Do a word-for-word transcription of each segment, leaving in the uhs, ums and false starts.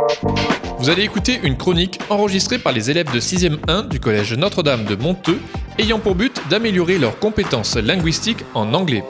Vous allez écouter une chronique enregistrée par les élèves de sixième un du collège Notre-Dame de Monteux, ayant pour but d'améliorer leurs compétences linguistiques en anglais.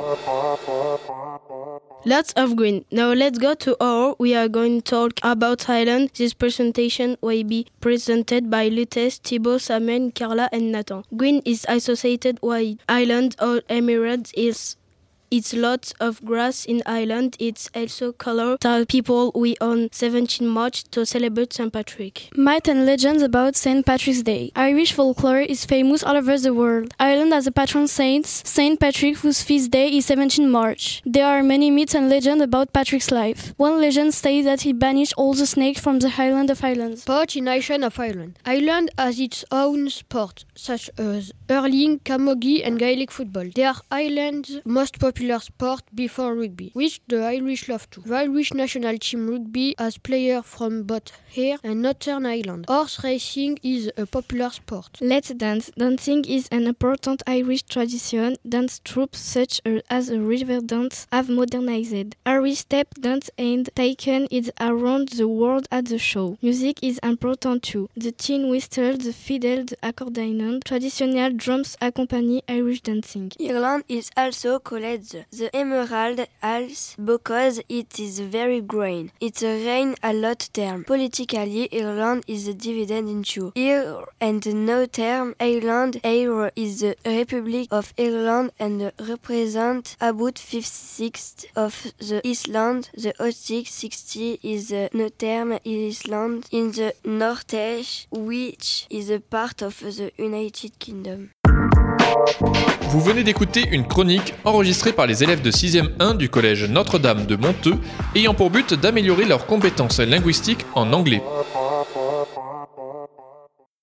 Lots of green. Now let's go to our. We are going to talk about Ireland. This presentation will be presented by Lutes, Thibaut, Samuel, Carla and Nathan. Green is associated with Ireland or Emirates. Is It's lots of grass in Ireland. It's also color tell people we on seventeenth March to celebrate Saint Patrick. Myth and legends about Saint Patrick's Day. Irish folklore is famous all over the world. Ireland has a patron saint, Saint Patrick, whose feast day is seventeenth March. There are many myths and legends about Patrick's life. One legend states that he banished all the snakes from the island of Ireland. Sport in nation of Ireland. Ireland has its own sport, such as hurling, camogie and Gaelic football. They are Ireland's most popular sport before rugby, which the Irish love too. The Irish national team rugby has players from both here and Northern Ireland. Horse racing is a popular sport. Let's dance. Dancing is an important Irish tradition. Dance troupes such as the river dance have modernized. Irish step dance and taken is around the world at the show. Music is important too. The tin whistle, the fiddle, the accordion, traditional drums accompany Irish dancing. Ireland is also called the Emerald Isles because it is very green. It's a rain a lot term. Politically, Ireland is divided into here and no term. Ireland here is the Republic of Ireland and represents about fifty-six of the island. The Arctic sixty is the no term island in the North, which is a part of the United Kingdom. Vous venez d'écouter une chronique enregistrée par les élèves de sixième un du collège Notre-Dame de Monteux, ayant pour but d'améliorer leurs compétences linguistiques en anglais.